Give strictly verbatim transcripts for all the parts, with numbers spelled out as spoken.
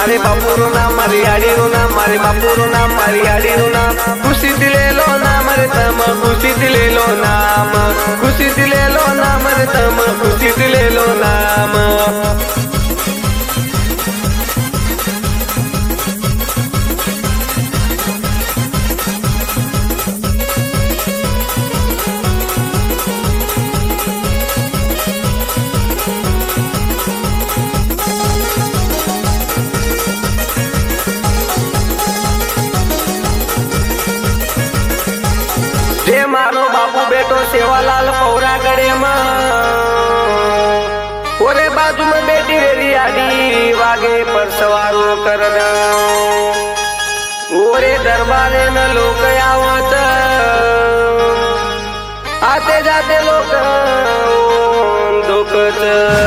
मारे बापूरो नाम मारी आडीरो नाम मारे बापूरो नाम मारी आडीरो नाम खुशी दिलेलो नाम रे तम खुशी दिलेलो नाम खुशी दिलेलो नाम रे तम खुशी दिलेलो नाम जे मारो बापू बेटो सेवालाल पौरा गड़े ओरे बाजू में बेटी रेरी आडी वागे पर सवारो करना ओरे दरबारे न लोग आवत आते जाते लोग दुखत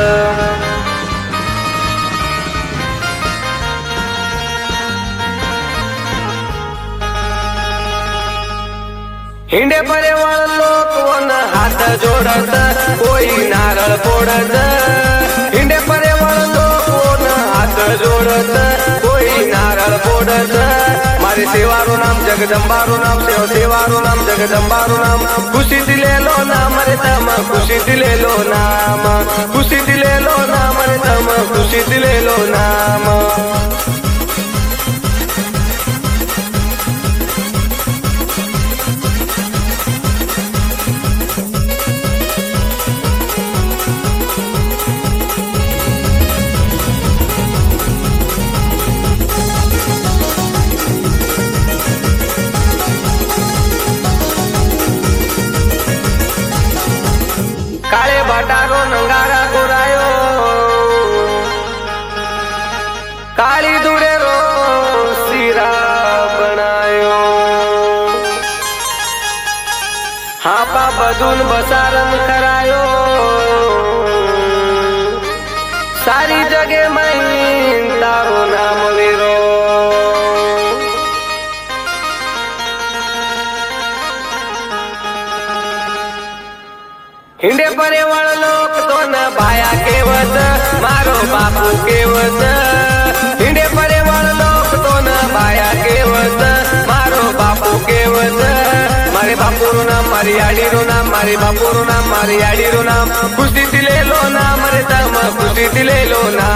हिंडे पर्यावरण लोक वन हाथ जोड़त कोई नारळ फोड़त हिंडे पर्यावरण लोक वन हाथ जोड़त कोई नारळ फोड़त मारे सेवारो नाम जगदंबारो नाम सेव सेवारो नाम जगदंबारो नाम खुशी दिलेलो नाम रे तम खुशी दिलेलो नाम खुशी दिलेलो नाम रे तम खुशी दिलेलो नाम काले बटारो नंगारा गोरायो काली दूरे रो सिरा बनायो हापा बदून बसारन करायो सारी जगे महीन तारो नाम वीरो हिंडे पर्यावरण लोक तो न भाया केवत मारो बापू केवत हिंडे पर्यावरण लोक तो न भाया केवत मारो बापू केवत मारे बापूरो नाम मारी आडीरो नाम मारे बापूरो नाम मारी आडीरो नाम खुशी दिलेलो नाम रे तम खुशी दिलेलो नाम